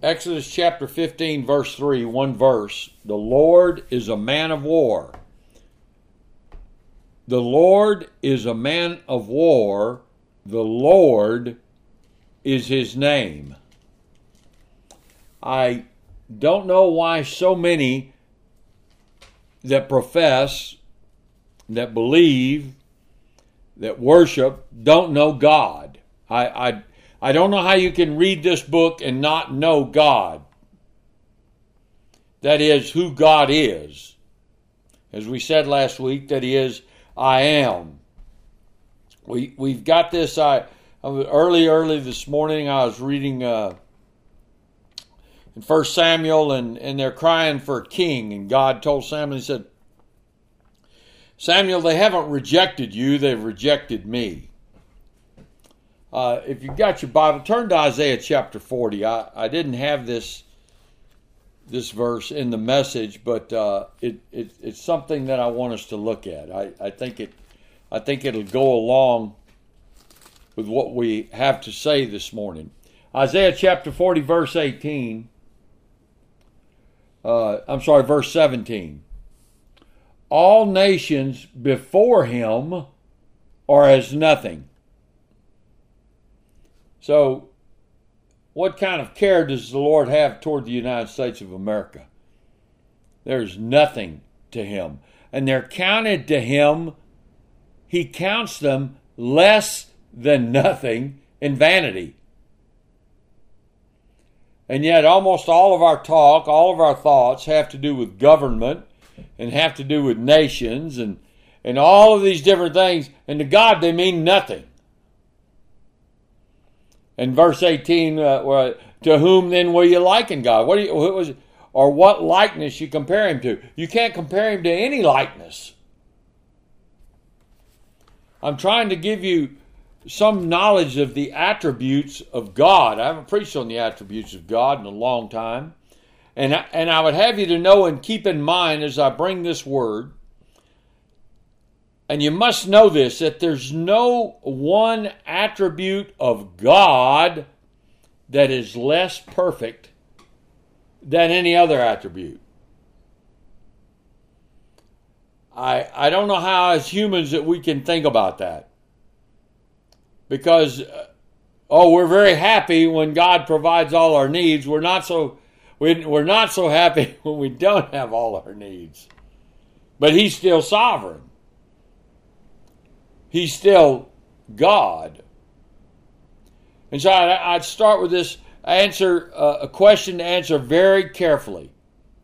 Exodus chapter 15, verse 3, one verse. The Lord is a man of war. The Lord is a man of war. The Lord is his name. I don't know why so many that profess, that believe, that worship, don't know God. I don't know how you can read this book and not know God. That is, who God is. As we said last week, that he is, I am. We've got this. Early this morning, I was reading in 1 Samuel, and they're crying for a king. And God told Samuel, he said, Samuel, they haven't rejected you, they've rejected me. If you've got your Bible, turn to Isaiah chapter 40. I didn't have this verse in the message, but it's something that I want us to look at. I think it'll go along with what we have to say this morning. Isaiah chapter 40, verse 18. Verse 17. All nations before him are as nothing. So, what kind of care does the Lord have toward the United States of America? There's nothing to him. And they're counted to him, he counts them less than nothing in vanity. And yet almost all of our talk, all of our thoughts have to do with government and have to do with nations and all of these different things. And to God they mean nothing. In verse 18, to whom then will you liken God? What likeness you compare him to? You can't compare him to any likeness. I'm trying to give you some knowledge of the attributes of God. I haven't preached on the attributes of God in a long time. And I would have you to know and keep in mind as I bring this word, and you must know this, that there's no one attribute of God that is less perfect than any other attribute. I don't know how as humans that we can think about that. Because, we're very happy when God provides all our needs. We're not so happy when we don't have all our needs. But he's still sovereign. He's still God. And so I'd start with this a question to answer very carefully.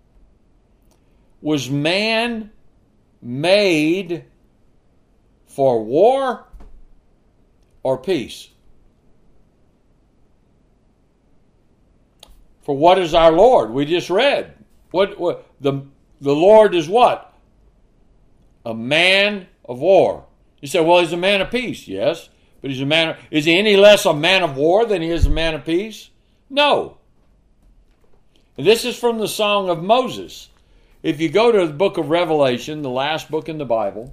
Was man made for war or peace? For what is our Lord? We just read. What the Lord is what? A man of war. You say, well, he's a man of peace. Yes, but is he any less a man of war than he is a man of peace? No. And this is from the Song of Moses. If you go to the book of Revelation, the last book in the Bible,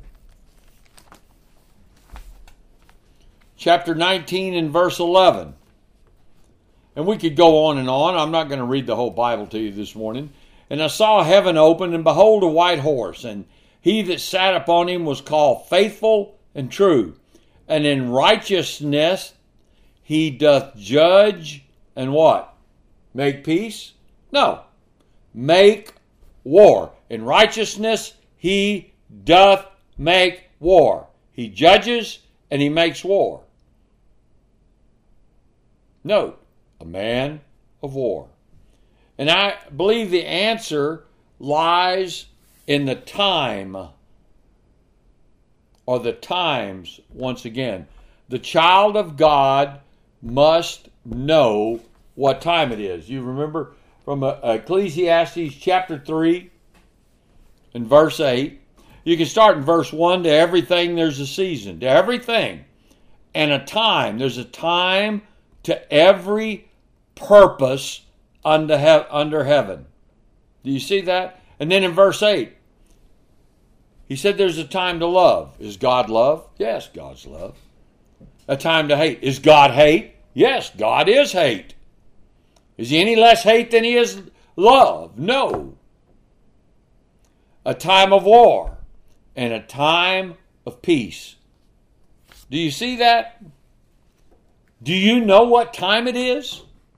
chapter 19 and verse 11. And we could go on and on. I'm not going to read the whole Bible to you this morning. And I saw heaven open, and behold, a white horse, and he that sat upon him was called Faithful and True. And in righteousness he doth judge and what? Make peace? No. Make war. In righteousness he doth make war. He judges and he makes war. Note, a man of war. And I believe the answer lies in the time, or the times, once again. The child of God must know what time it is. You remember from Ecclesiastes chapter 3 and verse 8. You can start in verse 1. To everything there's a season. To everything. And a time. There's a time to every purpose under heaven. Do you see that? And then in verse 8, he said there's a time to love. Is God love? Yes, God's love. A time to hate. Is God hate? Yes, God is hate. Is he any less hate than he is love? No. A time of war and a time of peace. Do you see that? Do you know what time it is?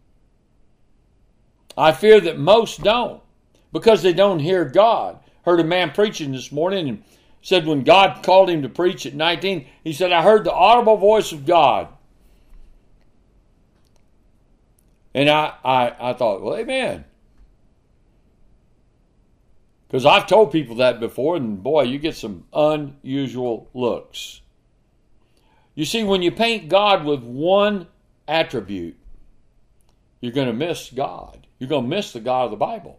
I fear that most don't, because they don't hear God. Heard a man preaching this morning and said when God called him to preach at 19, he said, I heard the audible voice of God. And I thought, well, amen. Because I've told people that before, and boy, you get some unusual looks. You see, when you paint God with one attribute, you're going to miss God. You're going to miss the God of the Bible.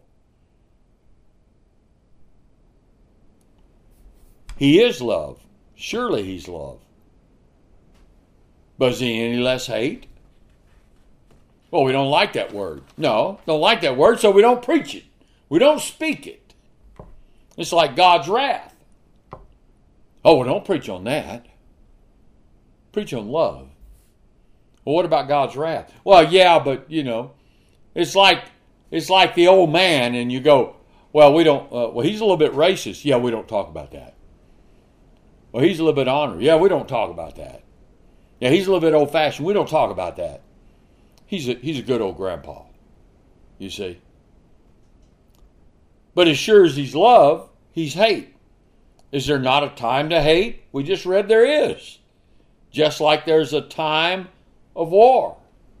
He is love. Surely he's love. But is he any less hate? Well, we don't like that word. No, don't like that word, so we don't preach it. We don't speak it. It's like God's wrath. Oh, well, don't preach on that. Preach on love. Well, what about God's wrath? Well, yeah, but, it's like the old man, and you go, well, we don't, he's a little bit racist. Yeah, we don't talk about that. Well, he's a little bit honored. Yeah, we don't talk about that. Yeah, he's a little bit old-fashioned. We don't talk about that. He's a good old grandpa, you see. But as sure as he's love, he's hate. Is there not a time to hate? We just read there is. Just like there's a time of war.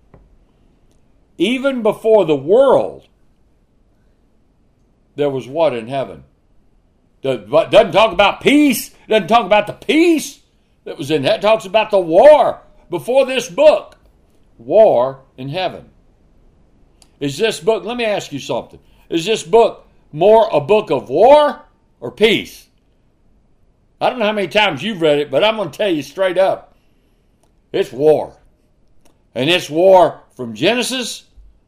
Even before the world, there was what in heaven? Doesn't talk about peace. Doesn't talk about the peace that was in that. It talks about the war before this book. War in heaven. Is this book, let me ask you something. Is this book more a book of war or peace? I don't know how many times you've read it, but I'm going to tell you straight up. It's war. And it's war from Genesis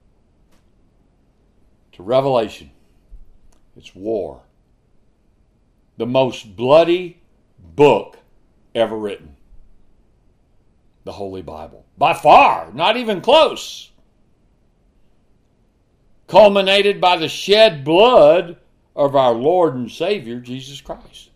to Revelation. It's war. The most bloody book ever written. The Holy Bible. By far, not even close. Culminated by the shed blood of our Lord and Savior, Jesus Christ.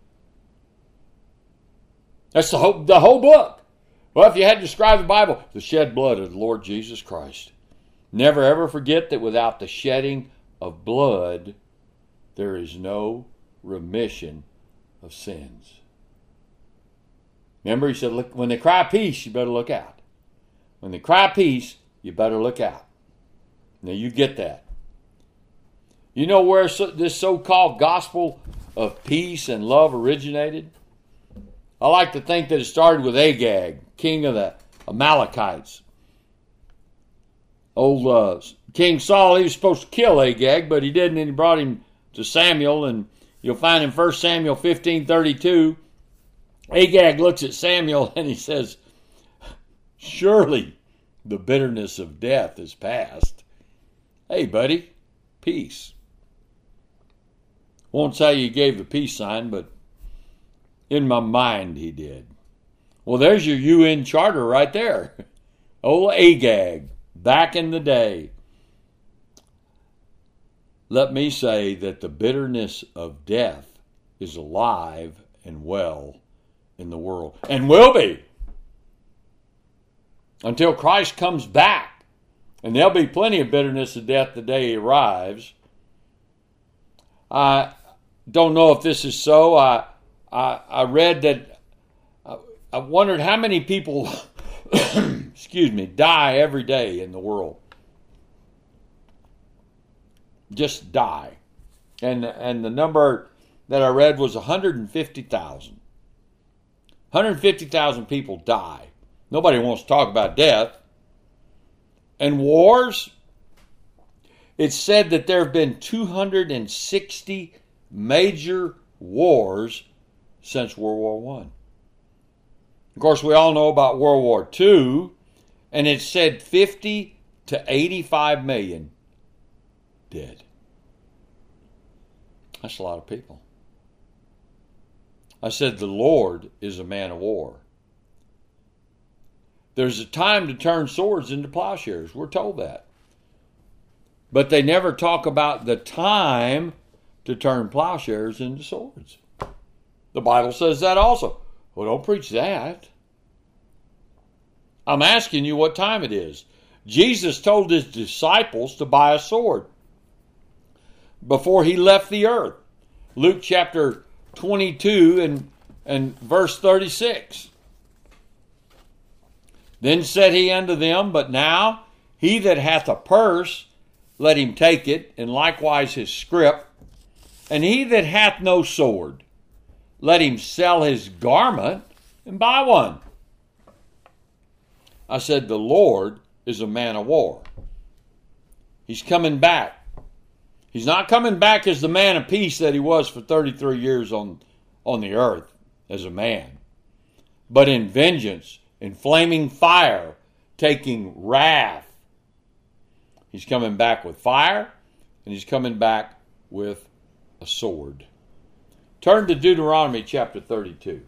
That's the whole book. Well, if you had to describe the Bible, the shed blood of the Lord Jesus Christ. Never ever forget that without the shedding of blood, there is no remission of sins. Remember, he said, look, when they cry peace, you better look out. When they cry peace, you better look out. Now, you get that. You know where this so-called gospel of peace and love originated? I like to think that it started with Agag, king of the Amalekites. Old King Saul, he was supposed to kill Agag, but he didn't, and he brought him to Samuel, and you'll find in 1 Samuel 15:32, Agag looks at Samuel and he says, surely the bitterness of death is past. Hey, buddy, peace. Won't say he gave the peace sign, but in my mind he did. Well, there's your UN charter right there. Old Agag, back in the day. Let me say that the bitterness of death is alive and well in the world, and will be until Christ comes back. And there'll be plenty of bitterness of death the day he arrives. I don't know if this is so. I read that I wondered how many people die every day in the world. Just die. And the number that I read was 150,000. 150,000 people die. Nobody wants to talk about death. And wars, it's said that there have been 260 major wars since World War I. Of course, we all know about World War II, and it said 50 to 85 million dead. That's a lot of people. I said the Lord is a man of war. There's a time to turn swords into plowshares. We're told that. But they never talk about the time to turn plowshares into swords. The Bible says that also. Well, don't preach that. I'm asking you what time it is. Jesus told his disciples to buy a sword before he left the earth. Luke chapter 22 and verse 36. Then said he unto them, But now he that hath a purse, let him take it, and likewise his scrip. And he that hath no sword, let him sell his garment and buy one. I said, the Lord is a man of war. He's coming back. He's not coming back as the man of peace that he was for 33 years on the earth as a man, but in vengeance, in flaming fire, taking wrath. He's coming back with fire, and he's coming back with a sword. Turn to Deuteronomy chapter 32.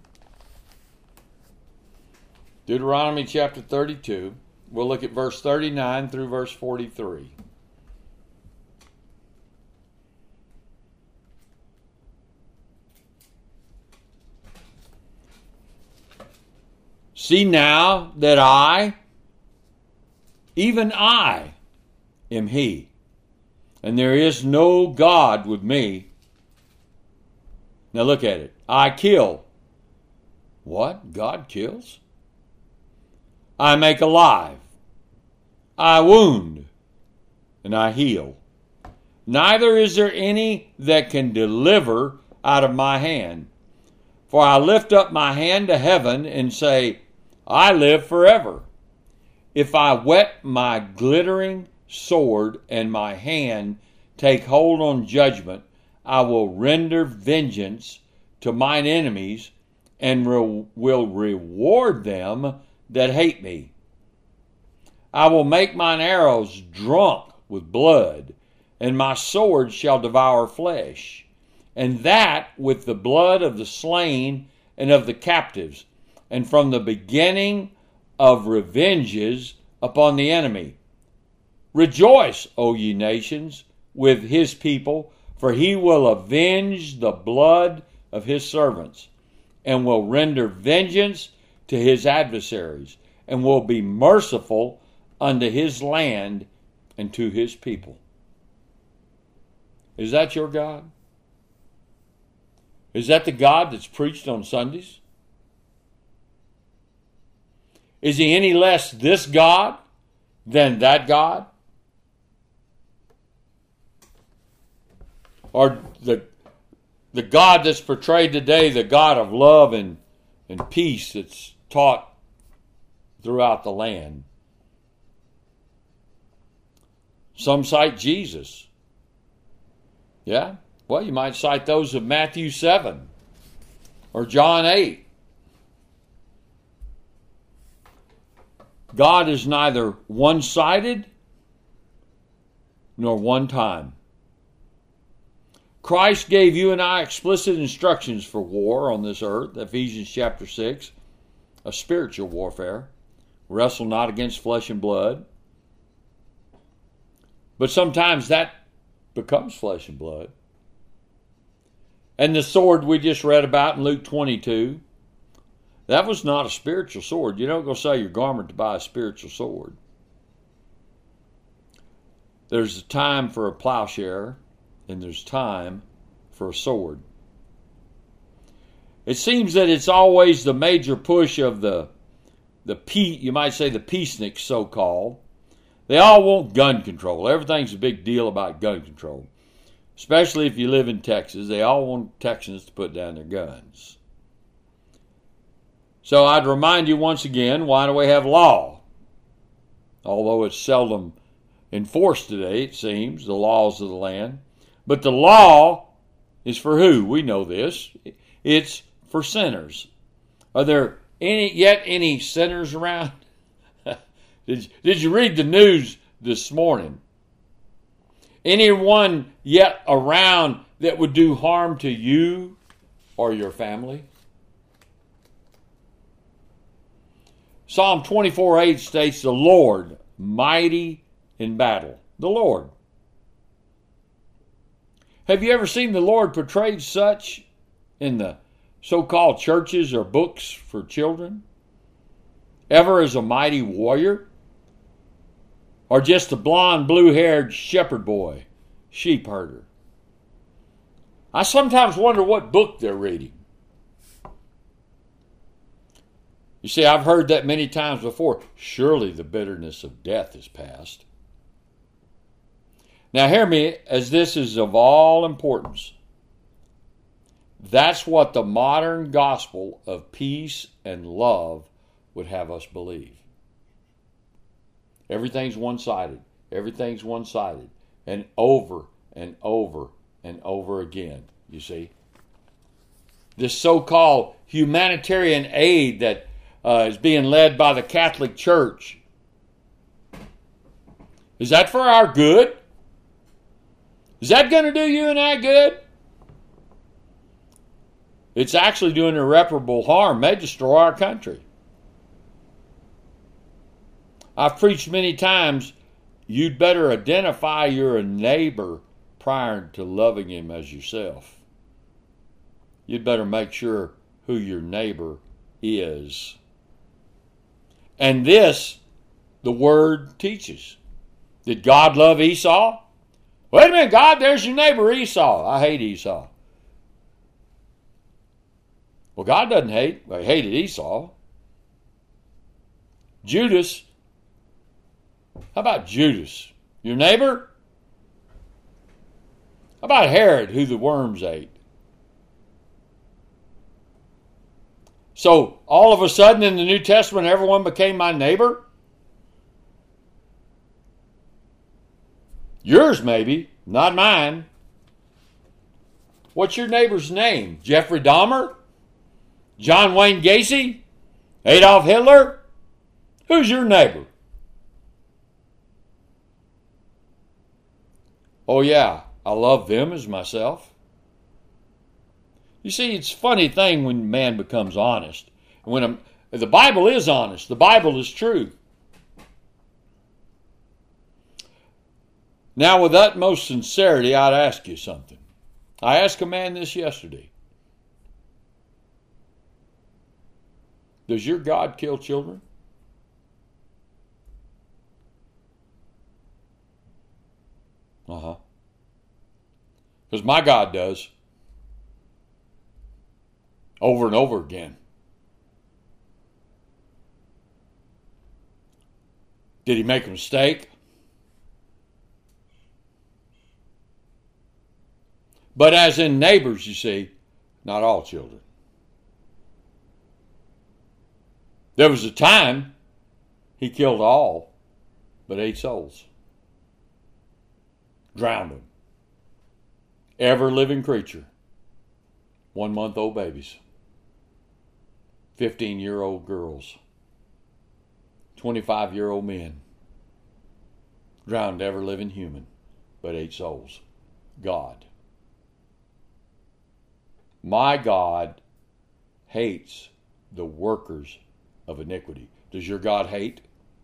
Deuteronomy chapter 32. We'll look at verse 39 through verse 43. See now that I, even I, am he, and there is no God with me. Now look at it. I kill. What? God kills? I make alive. I wound. And I heal. Neither is there any that can deliver out of my hand. For I lift up my hand to heaven and say, I live forever. If I whet my glittering sword and my hand take hold on judgment, I will render vengeance to mine enemies and will reward them that hate me. I will make mine arrows drunk with blood, and my sword shall devour flesh, and that with the blood of the slain and of the captives, and from the beginning of revenges upon the enemy. Rejoice, O ye nations, with his people, for he will avenge the blood of his servants, and will render vengeance to his adversaries, and will be merciful unto his land and to his people. Is that your God? Is that the God that's preached on Sundays? Is he any less this God than that God? Or the God that's portrayed today, the God of love and peace that's taught throughout the land? Some cite Jesus. Yeah? Well, you might cite those of Matthew 7 or John 8. God is neither one-sided nor one time. Christ gave you and I explicit instructions for war on this earth, Ephesians chapter 6, a spiritual warfare. Wrestle not against flesh and blood. But sometimes that becomes flesh and blood. And the sword we just read about in Luke 22, that was not a spiritual sword. You don't go sell your garment to buy a spiritual sword. There's a time for a plowshare, and there's time for a sword. It seems that it's always the major push of you might say the peaceniks, so-called. They all want gun control. Everything's a big deal about gun control. Especially if you live in Texas. They all want Texans to put down their guns. So I'd remind you once again, why do we have law? Although it's seldom enforced today, it seems, the laws of the land. But the law is for who? We know this. It's for sinners. Are there any sinners around? Did you read the news this morning? Anyone yet around that would do harm to you or your family? Psalm 24:8 states, the Lord, mighty in battle. The Lord. Have you ever seen the Lord portrayed such in the so-called churches or books for children? Ever as a mighty warrior? Or just a blonde, blue-haired shepherd boy, sheep herder? I sometimes wonder what book they're reading. You see, I've heard that many times before. Surely the bitterness of death is past. Now hear me, as this is of all importance. That's what the modern gospel of peace and love would have us believe. Everything's one-sided. Everything's one-sided. And over and over and over again, you see. This so-called humanitarian aid that is being led by the Catholic Church. Is that for our good? Is that going to do you and I good? It's actually doing irreparable harm. May destroy our country. I've preached many times, you'd better identify your neighbor prior to loving him as yourself. You'd better make sure who your neighbor is. And this, the Word teaches. Did God love Esau? Wait a minute, God, there's your neighbor Esau. I hate Esau. Well, God doesn't hate. He hated Esau. Judas. How about Judas? Your neighbor? How about Herod, who the worms ate? So, all of a sudden in the New Testament, everyone became my neighbor? Yours, maybe, not mine. What's your neighbor's name? Jeffrey Dahmer? John Wayne Gacy? Adolf Hitler? Who's your neighbor? Oh yeah, I love them as myself. You see, it's a funny thing when man becomes honest. The Bible is honest. The Bible is true. Now, with utmost sincerity, I'd ask you something. I asked a man this yesterday. Does your God kill children? Because my God does. Over and over again. Did he make a mistake? But as in neighbors, you see, not all children. There was a time he killed all but 8 souls. Drowned them. Ever living creature. 1-month-old babies. 15-year-old girls. 25-year-old men. Drowned ever living human but 8 souls. God. My God hates the workers of iniquity. Does your God hate?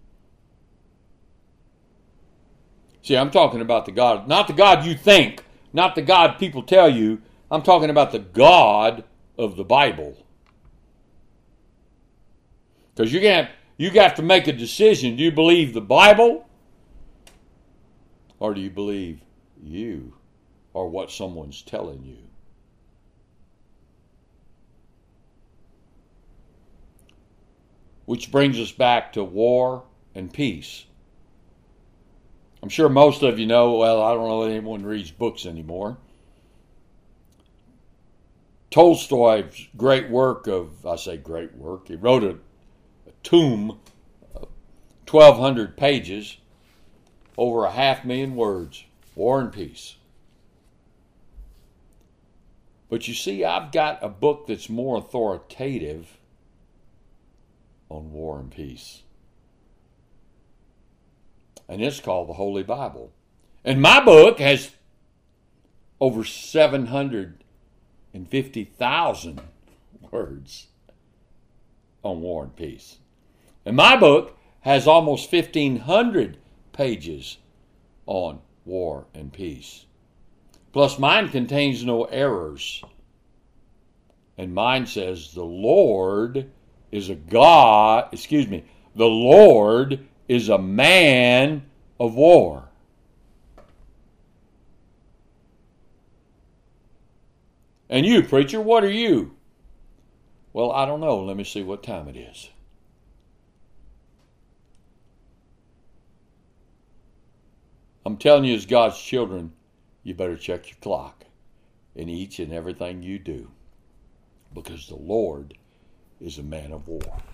See, I'm talking about the God, not the God you think, not the God people tell you. I'm talking about the God of the Bible. Because you got to make a decision. Do you believe the Bible? Or do you believe you or what someone's telling you? Which brings us back to war and peace. I'm sure most of you know, well, I don't know if anyone reads books anymore. Tolstoy's great work I say great work, he wrote a tome, 1,200 pages, over 500,000 words, War and Peace. But you see, I've got a book that's more authoritative on war and peace. And it's called the Holy Bible. And my book has over 750,000 words on war and peace. And my book has almost 1,500 pages on war and peace. Plus mine contains no errors. And mine says the Lord is a God, the Lord is a man of war. And you, preacher, what are you? Well, I don't know. Let me see what time it is. I'm telling you, as God's children, you better check your clock in each and everything you do, because the Lord is a man of war.